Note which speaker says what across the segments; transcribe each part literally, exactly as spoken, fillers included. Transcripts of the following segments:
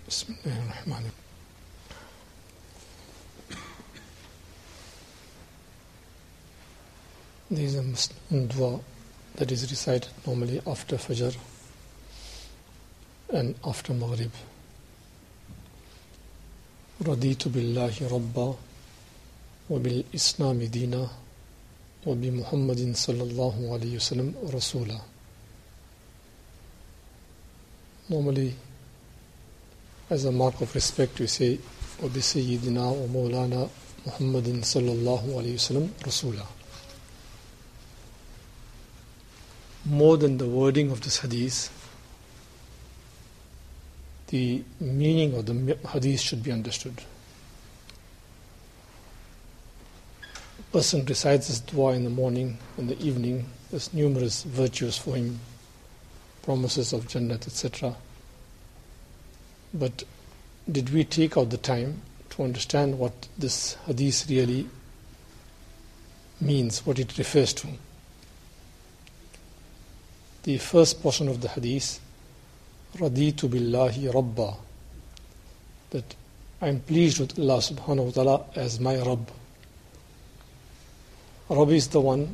Speaker 1: Bismillahirrahmanirrahim. There is a Muslim dua that is recited normally after Fajr and after Maghrib. رضيت بالله ربا وبالإسلام دينا وبمحمد صلى الله عليه وسلم رسولا. Normally, as a mark of respect, we say وبسيدنا ومولانا محمد صلى الله عليه وسلم رسولا. More than the wording of this hadith, the meaning of the hadith should be understood. A person recites this dua in the morning, in the evening, there's numerous virtues for him, promises of Jannat, et cetera. But did we take out the time to understand what this hadith really means, what it refers to? The first portion of the hadith, Raditu billahi rabba, that I am pleased with Allah subhanahu wa ta'ala as my Rabb. Rabb is the one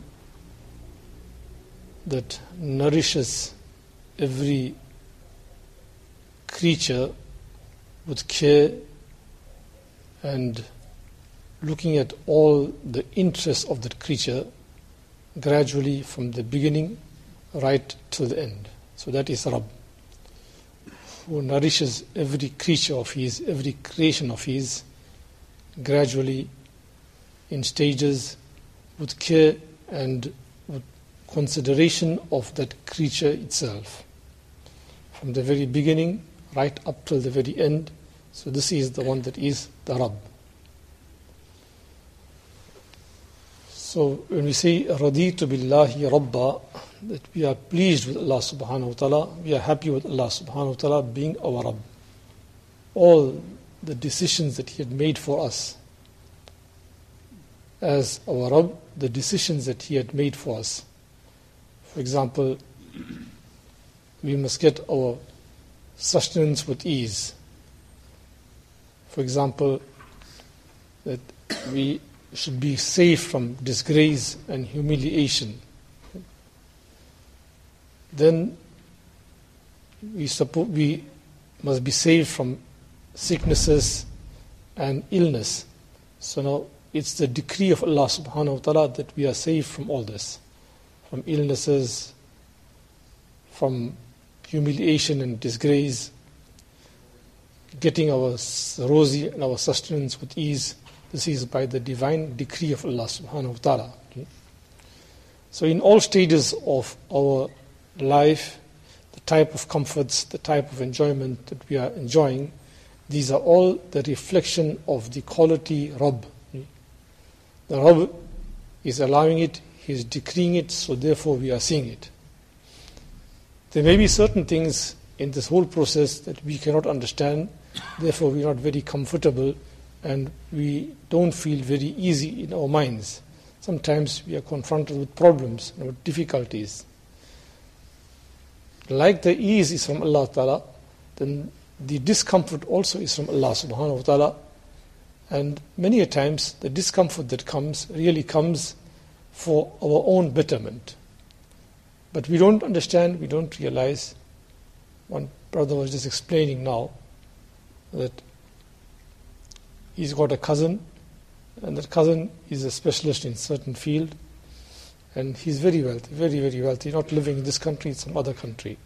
Speaker 1: that nourishes every creature with care and looking at all the interests of that creature gradually from the beginning right to the end. So that is Rabb, who nourishes every creature of His, every creation of His, gradually in stages, with care and with consideration of that creature itself, from the very beginning right up till the very end. So this is the one that is the Rabb. So when we say Raditu billahi rabba, that we are pleased with Allah subhanahu wa ta'ala, we are happy with Allah subhanahu wa ta'ala being our Rabb. All the decisions that He had made for us as our Rabb, the decisions that He had made for us. For example, we must get our sustenance with ease. For example, that we should be safe from disgrace and humiliation. Then we suppose we must be saved from sicknesses and illness. So now it's the decree of Allah subhanahu wa ta'ala that we are saved from all this, from illnesses, from humiliation and disgrace, getting our rosy and our sustenance with ease. This is by the divine decree of Allah subhanahu wa ta'ala. Okay? So in all stages of our life, the type of comforts, the type of enjoyment that we are enjoying, these are all the reflection of the quality Rabb. The Rabb is allowing it, He is decreeing it, so therefore we are seeing it. There may be certain things in this whole process that we cannot understand, therefore we are not very comfortable and we don't feel very easy in our minds. Sometimes we are confronted with problems and with difficulties. Like the ease is from Allah Ta'ala, then the discomfort also is from Allah Subhanahu wa Ta'ala. And many a times the discomfort that comes really comes for our own betterment. But we don't understand, we don't realize. One brother was just explaining now that he's got a cousin, and that cousin is a specialist in a certain field, and he's very wealthy, very, very wealthy, not living in this country, in some other country.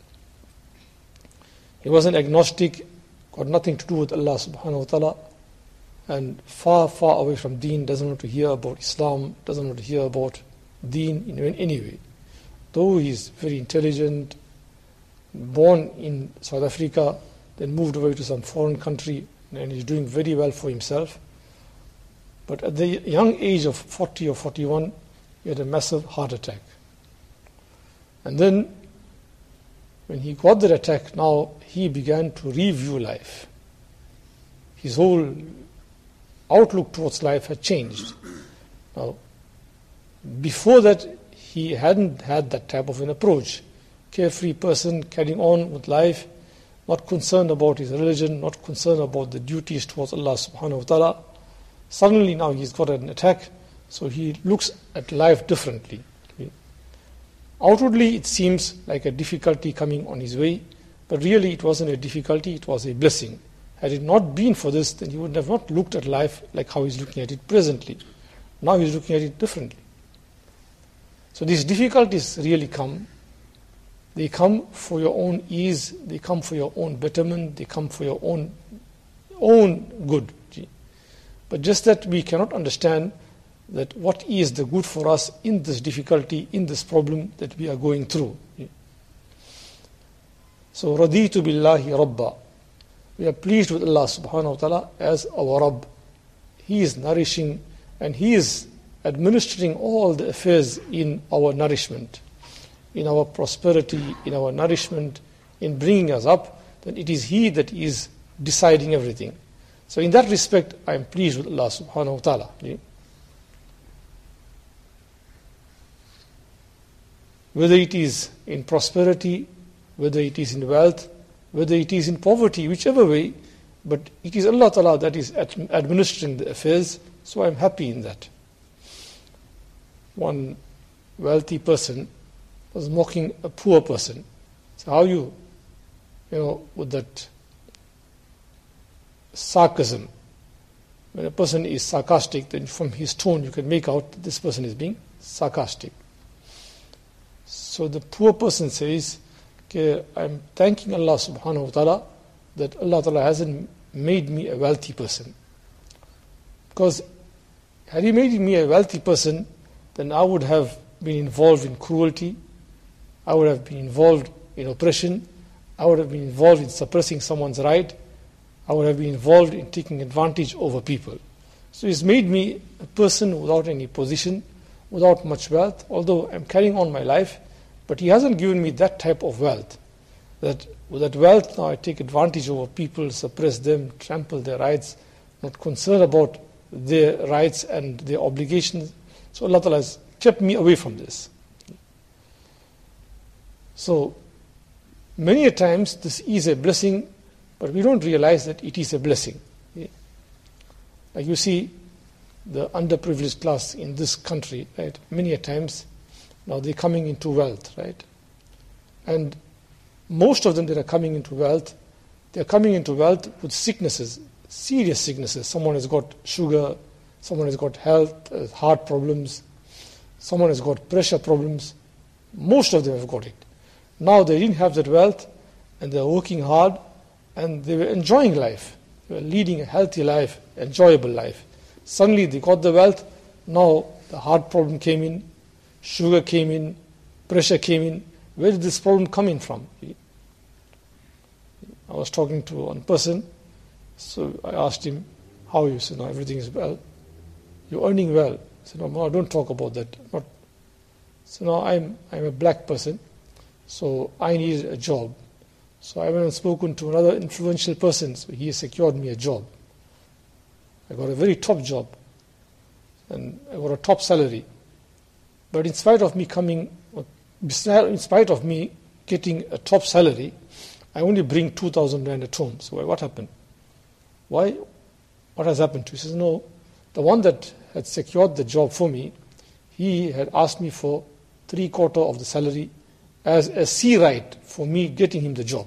Speaker 1: He was an agnostic, got nothing to do with Allah subhanahu wa ta'ala, and far, far away from deen, doesn't want to hear about Islam, doesn't want to hear about deen in any way. Though he's very intelligent, born in South Africa, then moved away to some foreign country, and he's doing very well for himself. But at the young age of forty or forty-one, he had a massive heart attack. And then, when he got that attack, now he began to review life. His whole outlook towards life had changed. Now, before that, he hadn't had that type of an approach. Carefree person, carrying on with life, not concerned about his religion, not concerned about the duties towards Allah subhanahu wa ta'ala. Suddenly now he's got an attack, so he looks at life differently. Outwardly it seems like a difficulty coming on his way, but really it wasn't a difficulty, it was a blessing. Had it not been for this, then he would have not looked at life like how he's looking at it presently. Now he's looking at it differently. So these difficulties really come. They come for your own ease, they come for your own betterment, they come for your own own good. But just that we cannot understand that what is the good for us in this difficulty, in this problem that we are going through. So, raditu billahi rabba. We are pleased with Allah subhanahu wa ta'ala as our Rabb. He is nourishing and He is administering all the affairs in our nourishment, in our prosperity, in our nourishment, in bringing us up. Then it is He that is deciding everything. So in that respect, I am pleased with Allah subhanahu wa ta'ala. Whether it is in prosperity, whether it is in wealth, whether it is in poverty, whichever way, but it is Allah ta'ala that is administering the affairs, so I am happy in that. One wealthy person was mocking a poor person. So how you, you know, with that sarcasm, when a person is sarcastic, then from his tone you can make out that this person is being sarcastic. So the poor person says, okay, I'm thanking Allah subhanahu wa ta'ala that Allah ta'ala hasn't made me a wealthy person. Because had He made me a wealthy person, then I would have been involved in cruelty, I would have been involved in oppression, I would have been involved in suppressing someone's right, I would have been involved in taking advantage over people. So He's made me a person without any position, without much wealth, although I'm carrying on my life, but He hasn't given me that type of wealth. That with that wealth now I take advantage over people, suppress them, trample their rights, not concerned about their rights and their obligations. So Allah Ta'ala has kept me away from this. So many a times this is a blessing, but we don't realize that it is a blessing. Like you see the underprivileged class in this country, right? Many a times now they're coming into wealth, right? And most of them that are coming into wealth, they're coming into wealth with sicknesses, serious sicknesses. Someone has got sugar, someone has got health, uh, heart problems, someone has got pressure problems. Most of them have got it. Now they didn't have that wealth and they're working hard and they were enjoying life. They were leading a healthy life, enjoyable life. Suddenly they got the wealth, now the heart problem came in, sugar came in, pressure came in. Where did this problem come in from? I was talking to one person, so I asked him, how are you? He said, no, everything is well. You're earning well. I said, no, no, don't talk about that. Not. So now I'm, I'm a black person, so I need a job. So I went and spoken to another influential person, so he secured me a job. I got a very top job, and I got a top salary. But in spite of me coming, in spite of me getting a top salary, I only bring two thousand rand at home. So what happened? Why? What has happened to you? He says, no, the one that had secured the job for me, he had asked me for three quarter of the salary as a sea right for me getting him the job.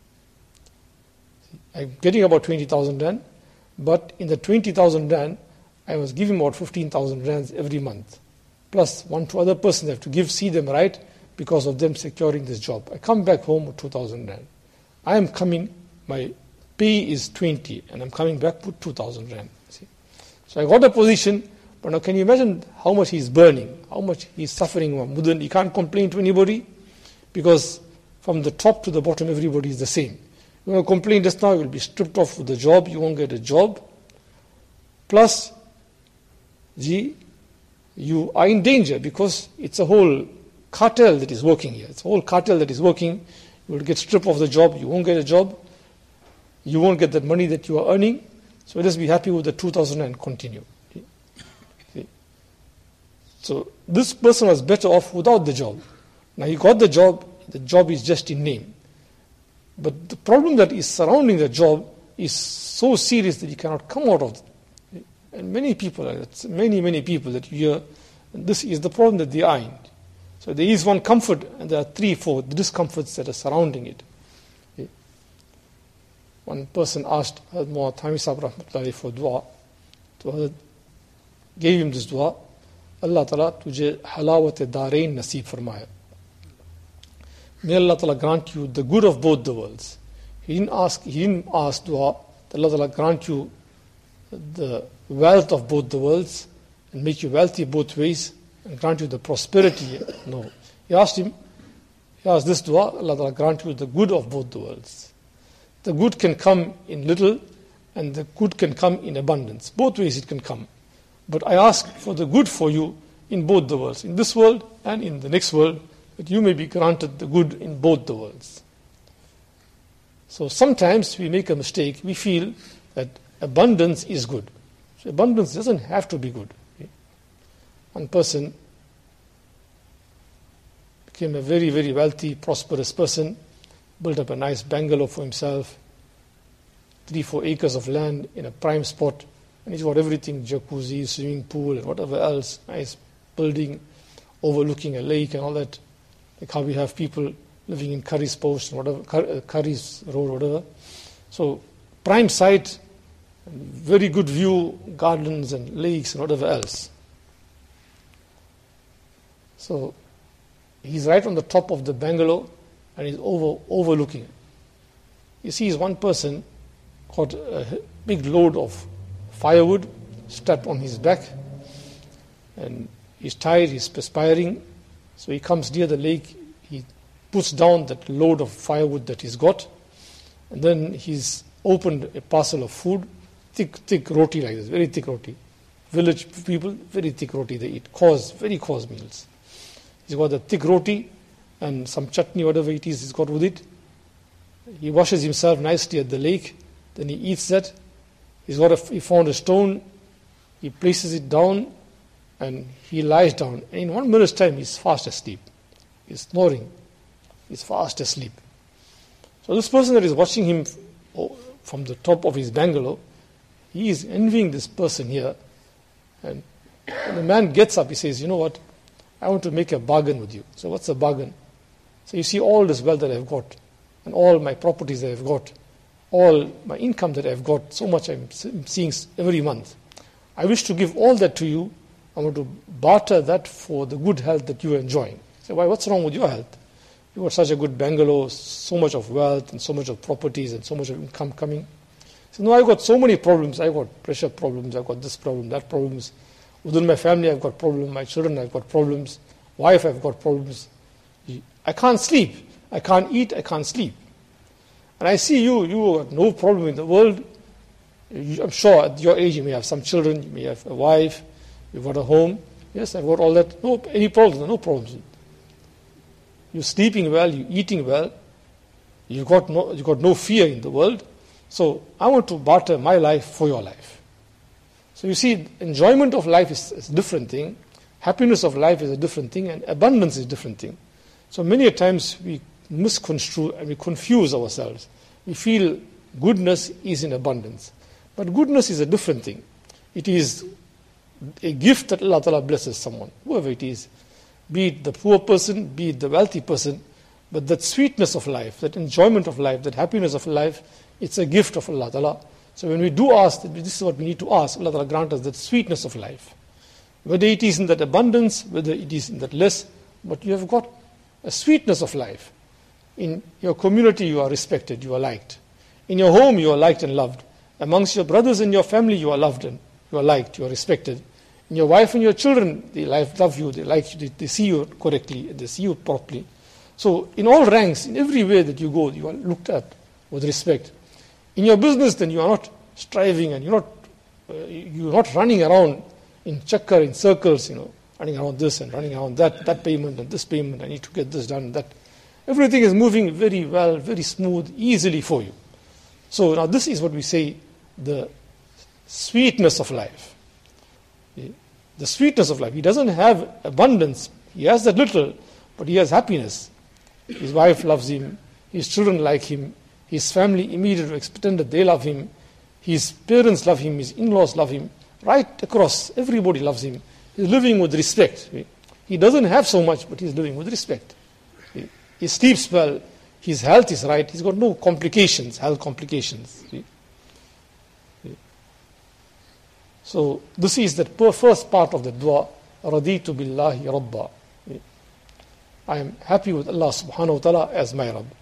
Speaker 1: I'm getting about twenty thousand rand, but in the twenty thousand rand, I was giving about fifteen thousand rands every month. Plus one to other person, I have to give, see them right because of them securing this job. I come back home with two thousand rand. I am coming, my pay is twenty, and I'm coming back with two thousand rand. See? So I got a position, but now can you imagine how much he's burning, how much he's suffering? He can't complain to anybody because from the top to the bottom, everybody is the same. You want to complain just now, you will be stripped off with the job, you won't get a job. Plus, gee, you are in danger because it's a whole cartel that is working here. It's a whole cartel that is working. You will get stripped of the job, you won't get a job, you won't get that money that you are earning. So just be happy with the two thousand and continue. See? So this person was better off without the job. Now he got the job, the job is just in name. But the problem that is surrounding the job is so serious that you cannot come out of it. And many people, many, many people that you hear, and this is the problem that they are in. So there is one comfort, and there are three, four discomforts that are surrounding it. Okay. One person asked Muhammad Thami Sahib Rahmatullahi for dua. So Hazrat gave him this dua, Allah Ta'ala tujhe halawat darain naseeb farmaya. May Allah Ta'ala grant you the good of both the worlds. He didn't ask, he didn't ask dua, that Allah Ta'ala grant you the wealth of both the worlds and make you wealthy both ways and grant you the prosperity. No. He asked him, he asked this dua, Allah Ta'ala grant you the good of both the worlds. The good can come in little and the good can come in abundance. Both ways it can come. But I ask for the good for you in both the worlds, in this world and in the next world, that you may be granted the good in both the worlds. So sometimes we make a mistake. We feel that abundance is good. So abundance doesn't have to be good. Okay? One person became a very, very wealthy, prosperous person, built up a nice bungalow for himself, three, four acres of land in a prime spot, and he's got everything, jacuzzi, swimming pool, and whatever else, nice building overlooking a lake and all that. Like how we have people living in Curry's Post, and whatever, Curry's Road, whatever. So prime site, very good view, gardens and lakes and whatever else. So he's right on the top of the bungalow and he's over, overlooking. You see, he's one person got a big load of firewood strapped on his back, and he's tired, he's perspiring. So he comes near the lake, he puts down that load of firewood that he's got, and then he's opened a parcel of food, thick, thick roti like this, very thick roti. Village people, very thick roti they eat, coarse, very coarse meals. He's got the thick roti and some chutney, whatever it is he's got with it. He washes himself nicely at the lake, then he eats that. He's got a, he found a stone, he places it down, and he lies down. And in one minute's time, he's fast asleep. He's snoring. He's fast asleep. So this person that is watching him from the top of his bungalow, he is envying this person here. And when the man gets up, he says, you know what, I want to make a bargain with you. So what's the bargain? So you see all this wealth that I've got, and all my properties that I've got, all my income that I've got, so much I'm seeing every month. I wish to give all that to you. I want to barter that for the good health that you are enjoying. So why, what's wrong with your health? You got such a good bungalow, so much of wealth and so much of properties and so much of income coming. So no, I've got so many problems. I've got pressure problems, I've got this problem, that problems. Within my family I've got problems, my children I've got problems, wife I've got problems. I can't sleep, I can't eat, I can't sleep. And I see you, you have no problem in the world. I'm sure at your age you may have some children, you may have a wife, you've got a home. Yes, I've got all that. No, any problems, no problems. You're sleeping well, you're eating well, you've got no, you've got no fear in the world. So I want to barter my life for your life. So you see, enjoyment of life is, is a different thing. Happiness of life is a different thing, and abundance is a different thing. So many a times we misconstrue and we confuse ourselves. We feel goodness is in abundance. But goodness is a different thing. It is a gift that Allah Ta'ala blesses someone, whoever it is. Be it the poor person, be it the wealthy person. But that sweetness of life, that enjoyment of life, that happiness of life, it's a gift of Allah Ta'ala. So when we do ask, this is what we need to ask, Allah Ta'ala grant us that sweetness of life. Whether it is in that abundance, whether it is in that less, but you have got a sweetness of life. In your community you are respected, you are liked. In your home you are liked and loved. Amongst your brothers in your family you are loved and you are liked, you are respected. In your wife and your children, they love you, they like you, they, they see you correctly, they see you properly. So in all ranks, in every way that you go, you are looked at with respect. In your business, then you are not striving and you're not uh, you're not running around in chakkar, in circles, you know, running around this and running around that, that payment and this payment, I need to get this done, that. Everything is moving very well, very smooth, easily for you. So now this is what we say, the sweetness of life. The sweetness of life. He doesn't have abundance. He has that little, but he has happiness. His wife loves him. His children like him. his family, immediate extended, they love him, his parents love him, his in-laws love him, right across, everybody loves him. He's living with respect. He doesn't have so much, but he's living with respect. He sleeps well, his health is right, he's got no complications, health complications. So this is the first part of the dua, Raditu billahi rabba. I am happy with Allah subhanahu wa ta'ala as my Rabb.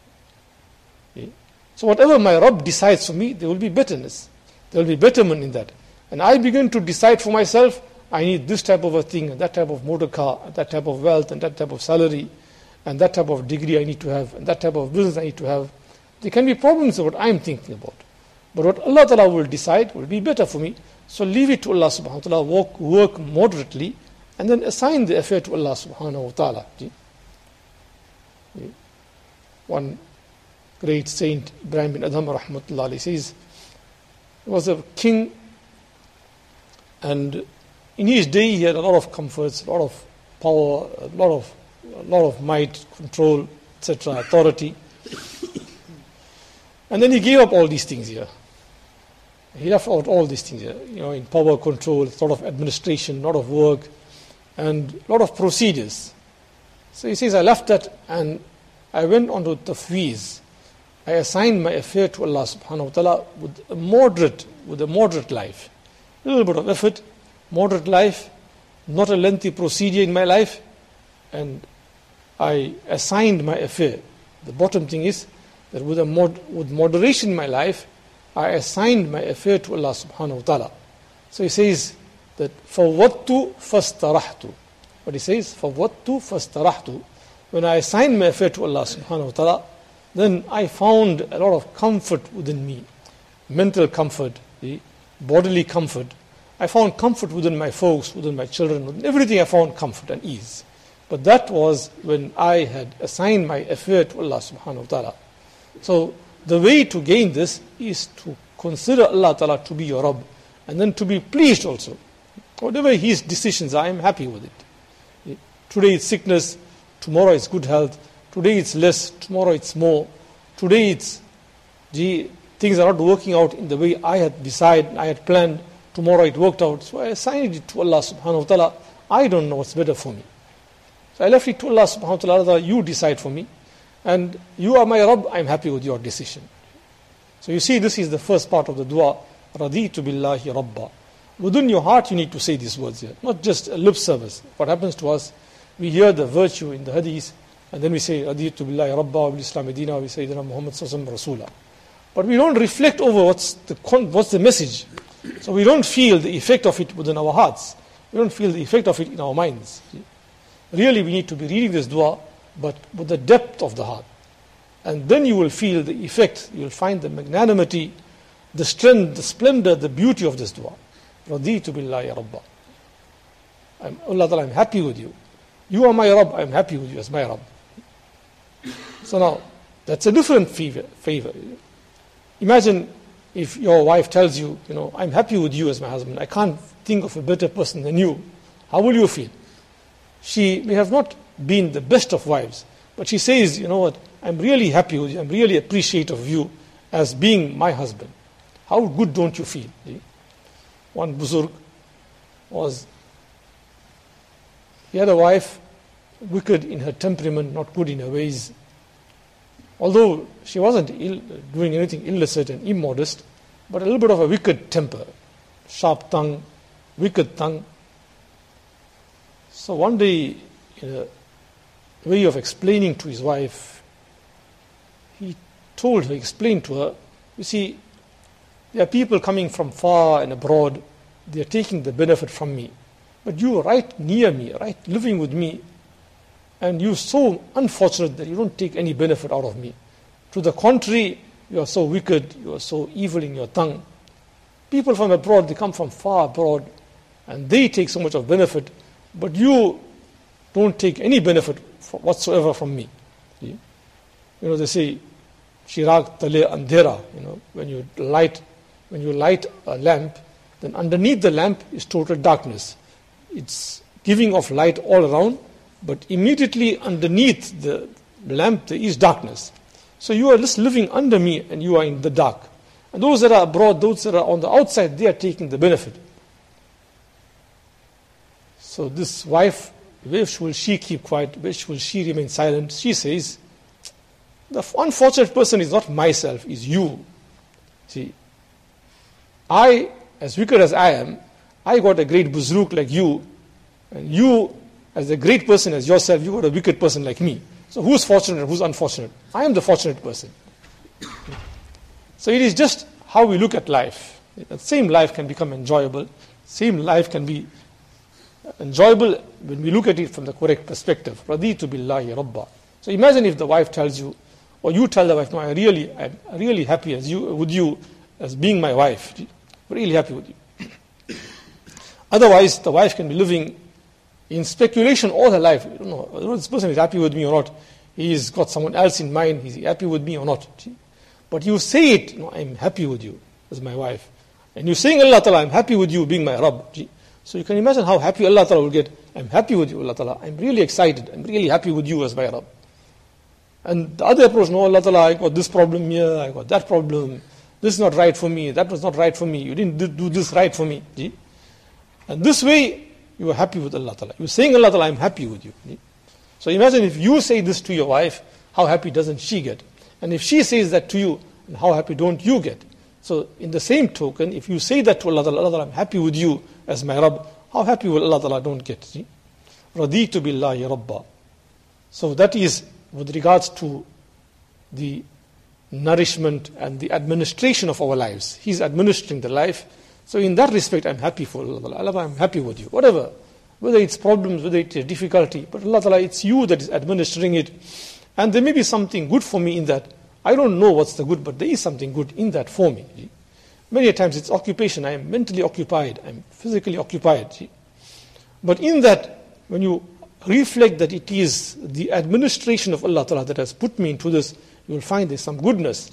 Speaker 1: So whatever my Rabb decides for me, there will be betterness. There will be betterment in that. And I begin to decide for myself, I need this type of a thing, and that type of motor car, and that type of wealth, and that type of salary, and that type of degree I need to have, and that type of business I need to have. There can be problems of what I am thinking about. But what Allah Ta'ala will decide will be better for me. So leave it to Allah subhanahu wa ta'ala, work, work moderately, and then assign the affair to Allah subhanahu wa ta'ala. One great saint, Ibrahim bin Adham rahmatullah alayhi, says, he was a king, and in his day he had a lot of comforts, a lot of power, a lot of, a lot of might, control, et cetera, authority. And then he gave up all these things here. He left out all these things here, you know, in power, control, a lot of administration, a lot of work, and a lot of procedures. So he says, I left that and I went on to tafweez. I assigned my affair to Allah subhanahu wa ta'ala with a moderate, with a moderate life. A little bit of effort, moderate life, not a lengthy procedure in my life, and I assigned my affair. The bottom thing is that with, a mod, with moderation in my life, I assigned my affair to Allah subhanahu wa ta'ala. So he says that فَوَّدْتُ فَاسْتَرَحْتُ. What he says, فَوَّدْتُ فَاسْتَرَحْتُ. When I assigned my affair to Allah subhanahu wa ta'ala, then I found a lot of comfort within me. Mental comfort, the bodily comfort. I found comfort within my folks, within my children, within everything I found comfort and ease. But that was when I had assigned my affair to Allah subhanahu wa ta'ala. So the way to gain this is to consider Allah Ta'ala to be your Rabb, and then to be pleased also. Whatever His decisions are, I am happy with it. Today it's sickness, tomorrow it's good health, today it's less, tomorrow it's more. Today it's, gee, things are not working out in the way I had decided, I had planned, tomorrow it worked out. So I assigned it to Allah subhanahu wa ta'ala. I don't know what's better for me. So I left it to Allah subhanahu wa ta'ala, you decide for me. And you are my Rabb, I am happy with your decision. So you see, this is the first part of the dua, Raditu billahi rabba. Within your heart you need to say these words here, not just a lip service. What happens to us, we hear the virtue in the hadith, and then we say, Raditu billahi rabba wa bil Islam Medina, we say, Muhammad sallallahu alaihi wasallam Rasulah. But we don't reflect over what's the, what's the message. So we don't feel the effect of it within our hearts. We don't feel the effect of it in our minds. Really, we need to be reading this dua, but with the depth of the heart. And then you will feel the effect, you will find the magnanimity, the strength, the splendor, the beauty of this dua. Raditu billahi rabba. I'm, Allah Ta'ala, I'm happy with you. You are my Rabb, I'm happy with you as my Rabb. So now, that's a different favor. favor. Imagine if your wife tells you, you know, I'm happy with you as my husband, I can't think of a better person than you. How will you feel? She may have not been the best of wives, but she says, you know what, I'm really happy with you, I'm really appreciative of you as being my husband. How good don't you feel? One Buzurg was, he had a wife, wicked in her temperament, not good in her ways. Although she wasn't Ill, doing anything illicit and immodest, but a little bit of a wicked temper, sharp tongue, wicked tongue. So one day, in a way of explaining to his wife, he told her, explained to her, you see, there are people coming from far and abroad, they are taking the benefit from me. But you are right near me, right living with me, and you're so unfortunate that you don't take any benefit out of me. To the contrary, you are so wicked, you are so evil in your tongue. People from abroad, they come from far abroad, and they take so much of benefit, but you don't take any benefit whatsoever from me. You know, they say, Chirag tale andhera, you know, when you light, when you light a lamp, then underneath the lamp is total darkness. It's giving off light all around, but immediately underneath the lamp there is darkness. So you are just living under me and you are in the dark. And those that are abroad, those that are on the outside, they are taking the benefit. So this wife, where will she keep quiet? Where will she remain silent? She says, the unfortunate person is not myself, is you. See, I, as wicked as I am, I got a great buzruk like you, and you, as a great person as yourself, you got a wicked person like me. So who's fortunate and who's unfortunate? I am the fortunate person. So it is just how we look at life. The same life can become enjoyable. Same life can be enjoyable when we look at it from the correct perspective. Raditu billahi rabba. So imagine if the wife tells you, or you tell the wife, no, I really, I'm really happy as you, with you as being my wife. I'm really happy with you. Otherwise, the wife can be living in speculation all her life. You don't know whether this person is happy with me or not. He's got someone else in mind. He's happy with me or not. But you say it, no, I'm happy with you as my wife. And you're saying, Allah Ta'ala, I'm happy with you being my Rabb. So you can imagine how happy Allah Ta'ala will get. I'm happy with you, Allah Ta'ala. I'm really excited. I'm really happy with you as my Rabb. And the other approach, no, Allah Ta'ala, I got this problem here, I got that problem. This is not right for me. That was not right for me. You didn't do this right for me. And this way, you are happy with Allah Ta'ala. You're saying, Allah Ta'ala, I'm happy with you. So imagine if you say this to your wife, how happy doesn't she get? And if she says that to you, how happy don't you get? So in the same token, if you say that to Allah Ta'ala, Allah Ta'ala, I'm happy with you as my Rabb, how happy will Allah Ta'ala don't get? See? Raditu billahi rabba. So that is with regards to the nourishment and the administration of our lives. He's administering the life. So in that respect, I'm happy for Allah Ta'ala. Allah, I'm happy with you. Whatever. Whether it's problems, whether it's difficulty. But Allah Ta'ala, it's you that is administering it. And there may be something good for me in that. I don't know what's the good, but there is something good in that for me. Many times it's occupation. I am mentally occupied. I'm physically occupied. But in that, when you reflect that it is the administration of Allah Ta'ala that has put me into this, you will find there's some goodness.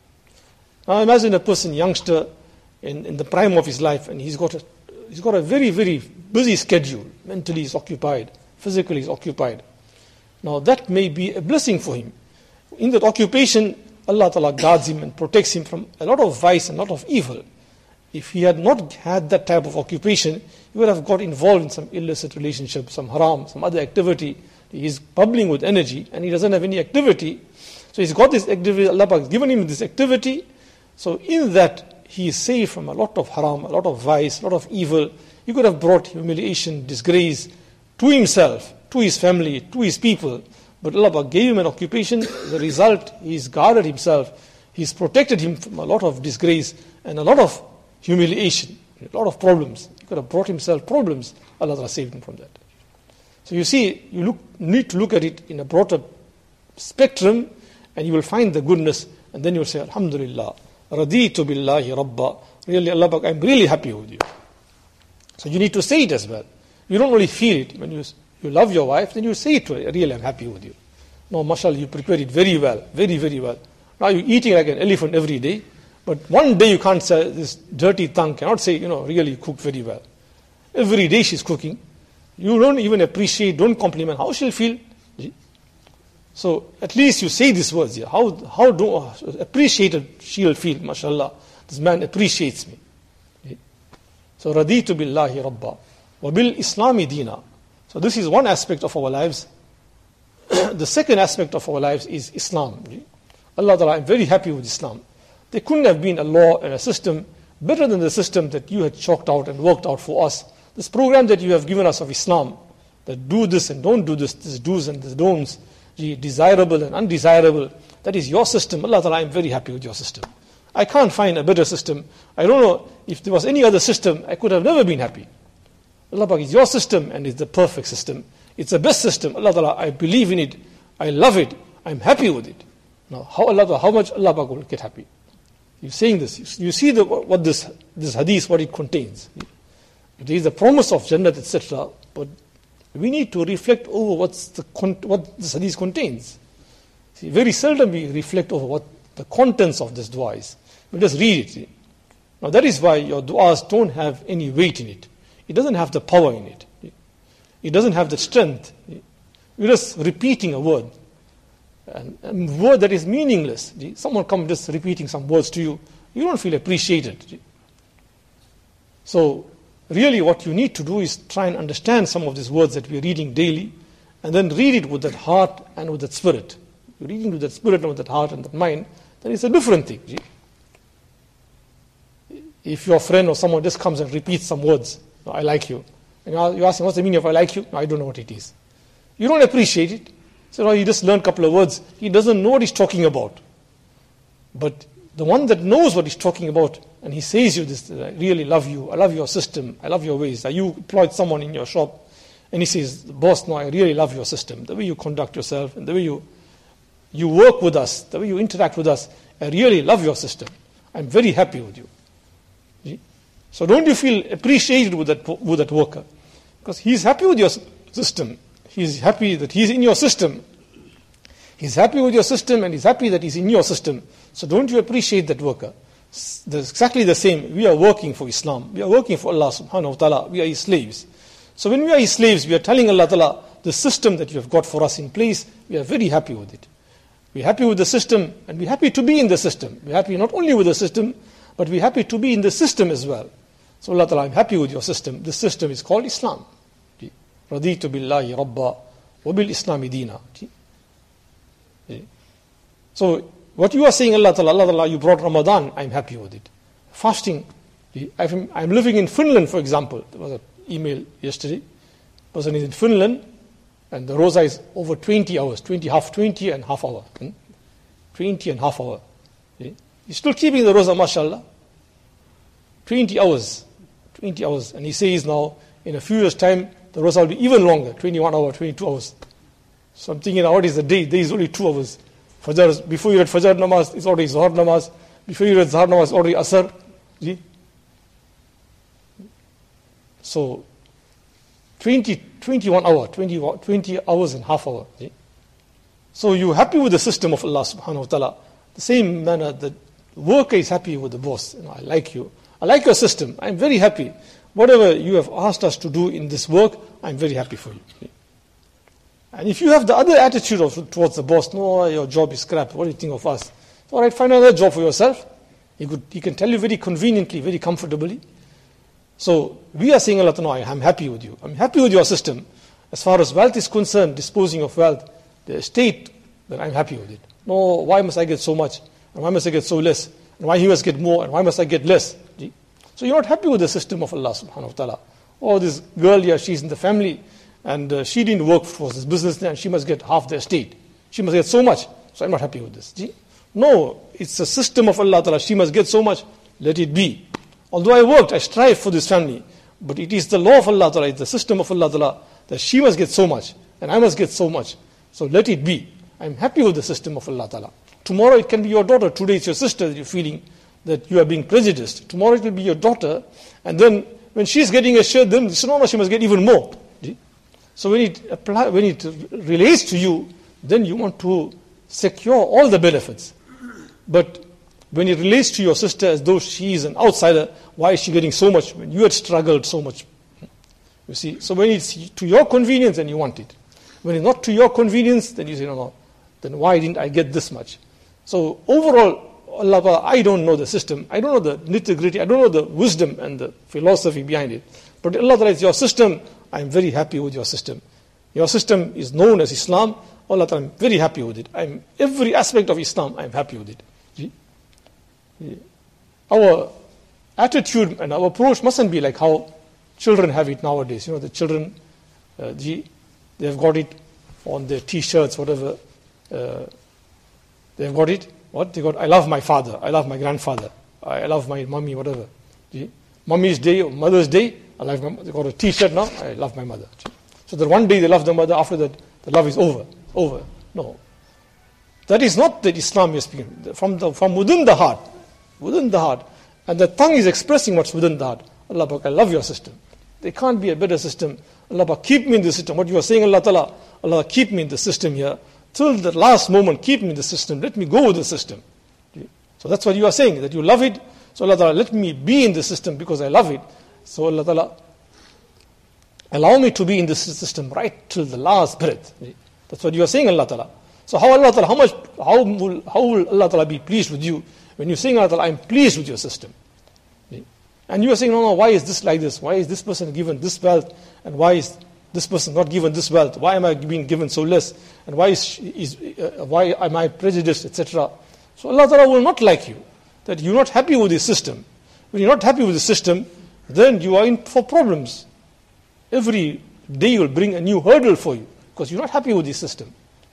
Speaker 1: Now imagine a person, youngster, in, in the prime of his life, and he's got a he's got a very, very busy schedule. Mentally he's occupied, physically he's occupied. Now that may be a blessing for him. In that occupation, Allah Ta'ala guards him and protects him from a lot of vice and a lot of evil. If he had not had that type of occupation, he would have got involved in some illicit relationship, some haram, some other activity. He's bubbling with energy and he doesn't have any activity. So he's got this activity, Allah has given him this activity. So in that, he is saved from a lot of haram, a lot of vice, a lot of evil. He could have brought humiliation, disgrace to himself, to his family, to his people. But Allah gave him an occupation. The result, he's guarded himself. He's protected him from a lot of disgrace and a lot of humiliation, a lot of problems. He could have brought himself problems. Allah saved him from that. So you see, you look, need to look at it in a broader spectrum, and you will find the goodness, and then you will say, Alhamdulillah, Raditu billahi rabba. Really, Allah, I'm really happy with you. So you need to say it as well. You don't only feel it. When you, you love your wife, then you say it to her, really, I'm happy with you. No, mashallah, you prepare it very well, very, very well. Now you're eating like an elephant every day, but one day you can't say, this dirty tongue cannot say, you know, really you cook very well. Every day she's cooking. You don't even appreciate, don't compliment. How she'll feel? So at least you say these words here. How how do appreciated she'll feel? Mashallah, this man appreciates me. So raditu billahi rabba wa bil islami dina. So this is one aspect of our lives. The second aspect of our lives is Islam. Allah Ta'ala, I'm very happy with Islam. There couldn't have been a law and a system better than the system that you had chalked out and worked out for us. This program that you have given us of Islam, that do this and don't do this, this do's and this don'ts, desirable and undesirable, that is your system. Allah Ta'ala, I'm very happy with your system. I can't find a better system. I don't know if there was any other system, I could have never been happy. Allah Ta'ala, is your system and it's the perfect system. It's the best system. Allah Ta'ala, I believe in it. I love it. I'm happy with it. Now, how Allah Ta'ala, how much Allah Ta'ala will get happy? You're saying this. You see the, what this, this hadith, what it contains. There is a promise of Jannat, et cetera. But we need to reflect over what's the what this hadith contains. See, very seldom we reflect over what the contents of this dua is. We just read it. See. Now that is why your du'as don't have any weight in it. It doesn't have the power in it. It doesn't have the strength. You're just repeating a word. And a word that is meaningless. Someone comes just repeating some words to you, you don't feel appreciated. So, really what you need to do is try and understand some of these words that we are reading daily, and then read it with that heart and with that spirit. You're reading with that spirit and with that heart and that mind, then it's a different thing. If your friend or someone just comes and repeats some words, I like you, and you ask him, what's the meaning of I like you? No, I don't know what it is. You don't appreciate it. So no, he just learned a couple of words. He doesn't know what he's talking about. But the one that knows what he's talking about, and he says you this, I really love you, I love your system, I love your ways. You employed someone in your shop, and he says, boss, no, I really love your system, the way you conduct yourself, and the way you you work with us, the way you interact with us, I really love your system. I'm very happy with you. So don't you feel appreciated with that, with that worker? Because he's happy with your system. He's happy that he's in your system. He's happy with your system, and he's happy that he's in your system. So don't you appreciate that worker? It's exactly the same. We are working for Islam. We are working for Allah subhanahu wa ta'ala. We are his slaves. So when we are his slaves, we are telling Allah ta'ala, the system that you have got for us in place, we are very happy with it. We're happy with the system, and we're happy to be in the system. We're happy not only with the system, but we're happy to be in the system as well. So Allah ta'ala, I'm happy with your system. This system is called Islam. Raditu billahi rabba wa bil islami deena. So what you are saying, Allah ta'ala, Allah ta'ala, you brought Ramadan, I'm happy with it. Fasting, I'm living in Finland, for example. There was an email yesterday. The person is in Finland, and the roza is over twenty hours, twenty, half twenty and half hour. Hmm? twenty and half hour. He's still keeping the roza, mashallah. twenty hours. twenty hours. And he says now, in a few years' time, the roza will be even longer, twenty-one hours, twenty-two hours. So I'm thinking, what is the day? Day is only two hours. Fajr, before you read Fajr namaz, it's already Zuhr namaz. Before you read Zuhr namaz, it's already Asr. See? So, twenty, twenty-one hour, twenty, twenty hours and half hour. See? So you're happy with the system of Allah subhanahu wa ta'ala. The same manner that the worker is happy with the boss. You know, I like you. I like your system. I'm very happy. Whatever you have asked us to do in this work, I'm very happy for you. See? And if you have the other attitude of, towards the boss, no, your job is crap, what do you think of us? All right, find another job for yourself. He, could, he can tell you very conveniently, very comfortably. So we are saying, Allah, no, I'm happy with you. I'm happy with your system. As far as wealth is concerned, disposing of wealth, the estate, then I'm happy with it. No, why must I get so much? And why must I get so less? And why he must get more? And why must I get less? So you're not happy with the system of Allah subhanahu wa ta'ala. Oh, this girl here, she's in the family, and uh, she didn't work for this business, and she must get half the estate. She must get so much. So I'm not happy with this. No, it's a system of Allah ta'ala. She must get so much. Let it be. Although I worked, I strive for this family, but it is the law of Allah ta'ala, it's the system of Allah ta'ala, that she must get so much, and I must get so much. So let it be. I'm happy with the system of Allah ta'ala. Tomorrow it can be your daughter, today it's your sister that you're feeling that you are being prejudiced. Tomorrow it will be your daughter, and then when she's getting a share, then no, no, she must get even more. So when it apply, when it relates to you, then you want to secure all the benefits. But when it relates to your sister as though she is an outsider, why is she getting so much when you had struggled so much? You see, so when it's to your convenience, then you want it. When it's not to your convenience, then you say, no, no, then why didn't I get this much? So overall, Allah, I don't know the system, I don't know the nitty-gritty, I don't know the wisdom and the philosophy behind it. But Allah, it's your system, I'm very happy with your system. Your system is known as Islam. Allah, I'm very happy with it. I'm every aspect of Islam, I'm happy with it. Our attitude and our approach mustn't be like how children have it nowadays. You know, the children, uh, they have got it on their T-shirts, whatever. Uh, they've got it. What they got? I love my father. I love my grandfather. I love my mommy. Whatever. Mommy's day, or Mother's Day. I love my. They got a T-shirt now. I love my mother. So that one day they love the mother. After that, the love is over. Over. No. That is not the Islam you're speaking. From the from within the heart. Within the heart. And the tongue is expressing what's within the heart. Allah, I love your system. There can't be a better system. Allah, keep me in the system. What you are saying, Allah Ta'ala, Allah, keep me in the system here. Till the last moment, keep me in the system. Let me go with the system. So that's what you are saying, that you love it. So Allah Ta'ala, let me be in the system because I love it. So Allah Ta'ala, allow me to be in this system right till the last breath. That's what you are saying, Allah Ta'ala. So how Allah Ta'ala, how much, how will, how will Allah Ta'ala be pleased with you when you're saying, Allah Ta'ala, I'm pleased with your system? And you are saying, no, no, why is this like this? Why is this person given this wealth? And why is this person not given this wealth? Why am I being given so less? And why is, is uh, why am I prejudiced, et cetera? So Allah Ta'ala will not like you, that you're not happy with the system. When you're not happy with the system, then you are in for problems. Every day will bring a new hurdle for you, because you're not happy with the system.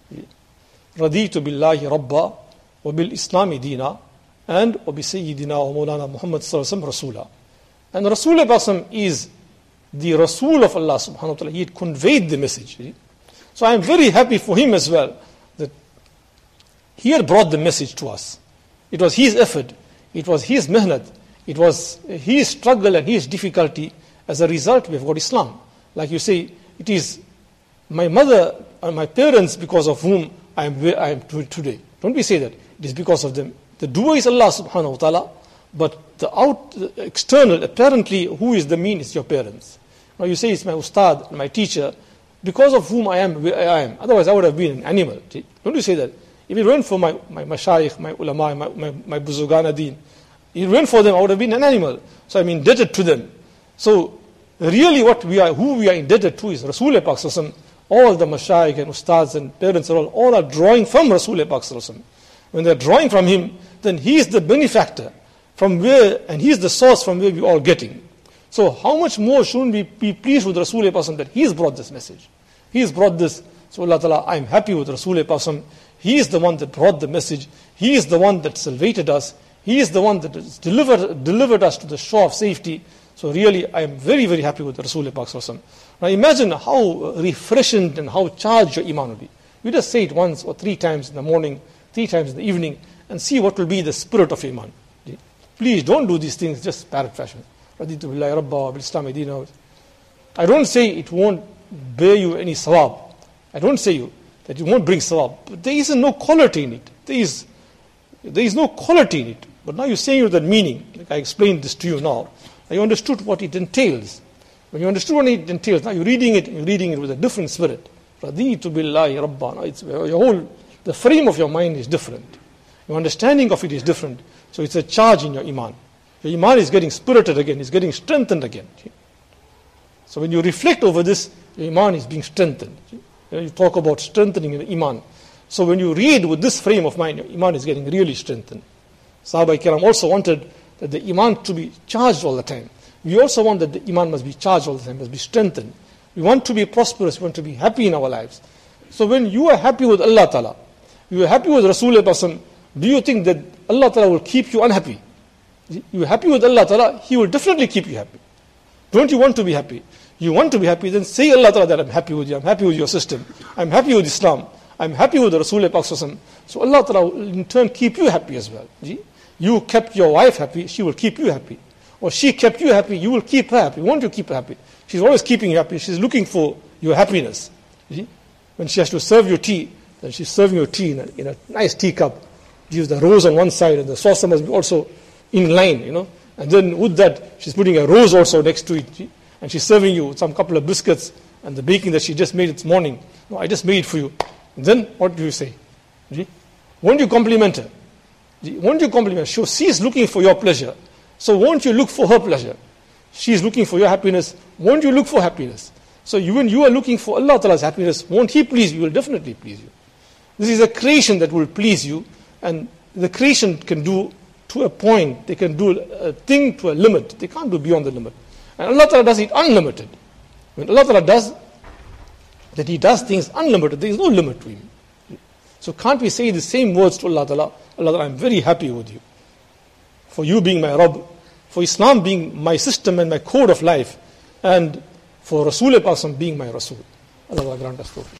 Speaker 1: Raditu billahi rabba wa bil islami dina and wa bi sayyidina wa maulana Muhammad sallallahu alaihi wasallam rasula. And Rasul is the Rasul of Allah subhanahu wa ta'ala. He had conveyed the message. So I am very happy for him as well, that he had brought the message to us. It was his effort, it was his mehnat, it was his struggle and his difficulty. As a result, we have got Islam. Like you say, it is my mother and my parents because of whom I am where I am today. Don't we say that? It is because of them. The doer is Allah subhanahu wa ta'ala, but the out, the external, apparently, who is the mean is your parents. Now you say it's my ustad, my teacher, because of whom I am where I am. Otherwise I would have been an animal. Don't you say that? If it weren't for my, my mashayikh, my ulama, my, my, my buzugana deen, if it weren't for them, I would have been an animal. So I'm indebted to them. So really what we are, who we are indebted to is Rasul Pak Sallallahu Alaihi Wasallam. All the mashayikh and ustads and parents are all, all are drawing from Rasul Pak Sallallahu Alaihi Wasallam. When they're drawing from him, then he is the benefactor from where, and he is the source from where we're all getting. So how much more shouldn't we be pleased with Rasul Pak that he has brought this message? He has brought this. So Allah Ta'ala, I'm happy with Rasul Pak. He is the one that brought the message. He is the one that salvated us. He is the one that has delivered, delivered us to the shore of safety. So really, I am very, very happy with Rasul Pak. Now imagine how refreshing and how charged your iman will be. You just say it once or three times in the morning, three times in the evening, and see what will be the spirit of iman. Please don't do these things just parrot fashion. I don't say it won't bear you any sawab. I don't say you that it won't bring sawab. But there is no quality in it. There is, there is no quality in it. But now you're saying with that meaning, like I explained this to you now, you understood what it entails. When you understood what it entails, now you're reading it, you're reading it with a different spirit. Raditu billahi rabbana. It's your whole, the frame of your mind is different. Your understanding of it is different. So it's a charge in your iman. Your iman is getting spirited again, it's getting strengthened again. So when you reflect over this, your iman is being strengthened. You talk about strengthening your iman. So when you read with this frame of mind, your iman is getting really strengthened. Sahaba Kiram also wanted that the iman to be charged all the time. We also want that the iman must be charged all the time, must be strengthened. We want to be prosperous, we want to be happy in our lives. So when you are happy with Allah Ta'ala, you are happy with Rasulullah, do you think that Allah Ta'ala will keep you unhappy? You are happy with Allah Ta'ala, He will definitely keep you happy. Don't you want to be happy? You want to be happy, then say Allah Ta'ala that I'm happy with you, I'm happy with your system, I'm happy with Islam, I'm happy with the Rasulullah. So Allah Ta'ala will in turn keep you happy as well. You kept your wife happy, she will keep you happy. Or she kept you happy, you will keep her happy. Won't you keep her happy? She's always keeping you happy, she's looking for your happiness. When she has to serve you tea, then she's serving you tea in a, in a nice teacup. Gives the rose on one side and the saucer must be also in line, you know. And then with that, she's putting a rose also next to it. And she's serving you some couple of biscuits and the baking that she just made this morning. No, I just made it for you. And then what do you say? Won't you compliment her? Won't you compliment her? She's looking for your pleasure. So won't you look for her pleasure? She's looking for your happiness. Won't you look for happiness? So you, when you are looking for Allah Ta'ala's happiness, won't He please you? He will definitely please you. This is a creation that will please you. And the creation can do to a point, they can do a thing to a limit. They can't do beyond the limit. And Allah Ta'ala does it unlimited. When Allah Ta'ala does, that He does things unlimited, there is no limit to Him. So can't we say the same words to Allah Ta'ala? Allah Ta'ala, I'm very happy with you. For you being my Rabb, for Islam being my system and my code of life, and for Rasulullah being my Rasul. Allah Ta'ala grant us tawfiq.